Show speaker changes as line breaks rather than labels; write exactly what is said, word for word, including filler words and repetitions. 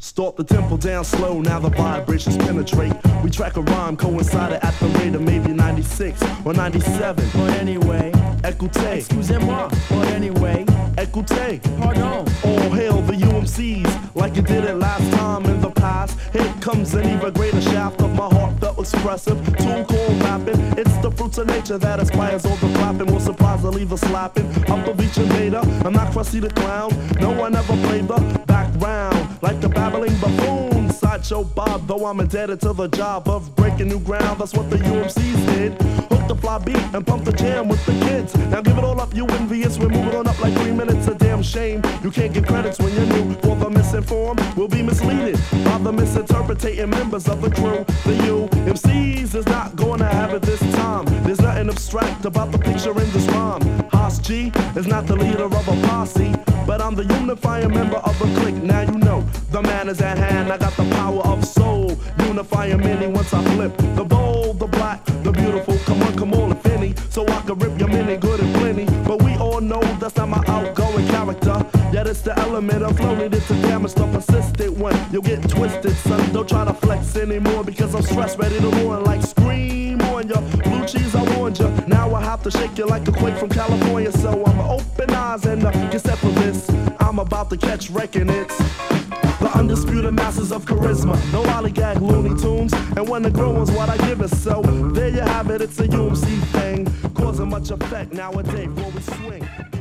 Start the tempo down slow, now the vibrations penetrate. We track a rhyme, coincided at the rate of maybe ninety-six or ninety-seven.
But anyway,
écoutez,
excusez-moi. But anyway,
écoutez.
pardon.
All hail the U M Cs, like you did it last time in the past. Here comes an even greater shaft of my heartfelt expressive tool called rapping. It's the fruits of nature that inspires all the clapping. Will surprise or leave a slapping. Up of each invader, I'm not Krusty the Clown. No one ever played the background like the babbling buffoon. Sideshow Bob, though I'm indebted to the job of breaking new ground. That's what the U M Cs did. Hook the fly beat and pump the jam with the kids. Now give it all up, you envious. We're moving on up like three minutes. A damn shame you can't get credits when you're new. For the misinformed will be misleaded by the misinterpreting members of the crew. The U M Cs is not going to have it this time. There's nothing abstract about the picture in this rhyme. Haas G is not the leader of a posse, but I'm the unifying member of a clique. Now you know the man is at hand. I got the power of soul, unifying many once I flip. The bold, the black, the beautiful. Come on, come on, Finny, so I can rip your mini good and plenty. But we all know that's not my outgoing character. Yet it's the element of flow needed to damage the persistent one. You'll get twisted, son. Don't try to flex anymore because I'm stressed, ready to ruin like scream on ya. Blue cheese, I warned ya. Now I have to shake you like a quake from California. So I'm open eyes and uh, get set for this. I'm about to catch wrecking it. The undisputed masters of charisma, no lollygag Looney Tunes, and when the grow one's what I give it. So there you have it, it's a U M C thing, causing much effect nowadays before we swing.